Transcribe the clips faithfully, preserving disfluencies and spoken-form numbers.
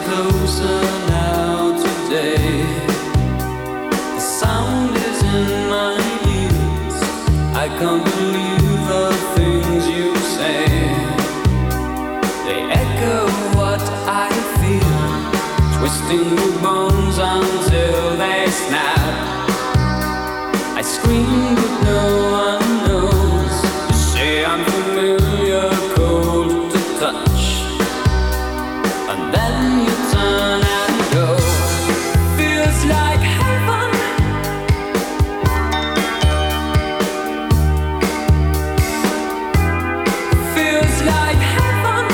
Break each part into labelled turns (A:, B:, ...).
A: closer now today. The sound is in my ears. I can't believe the things you say. They echo what I feel, twisting the bones until they snap. I scream but no one knows. You say I'm familiar, cold to touch, and then you turn and go. Feels like heaven. Feels like heaven.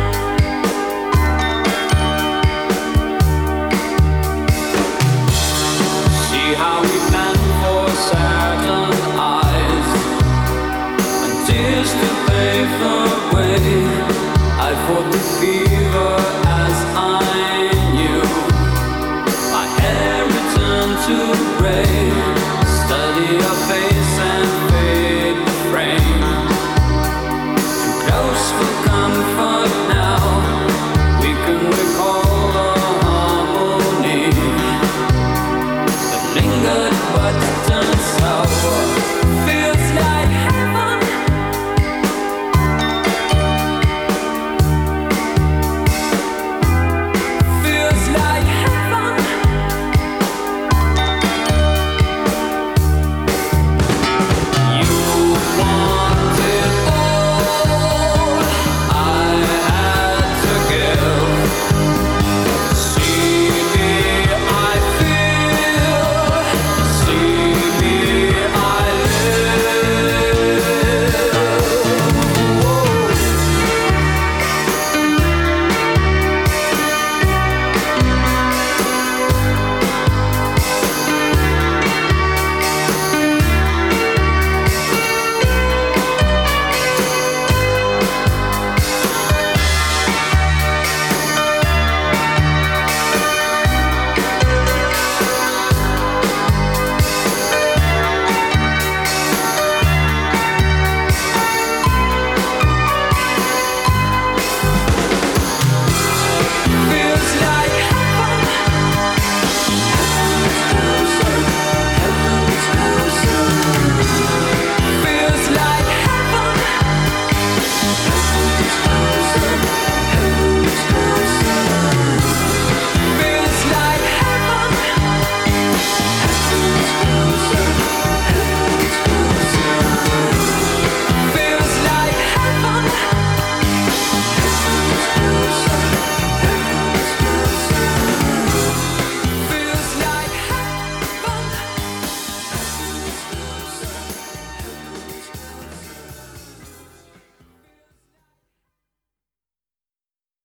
A: See how we plan for saddened eyes and tears to pave the way. I fought the fever as I knew. My hair returned to gray. Study your face and fade the frame. Too close for comfort now.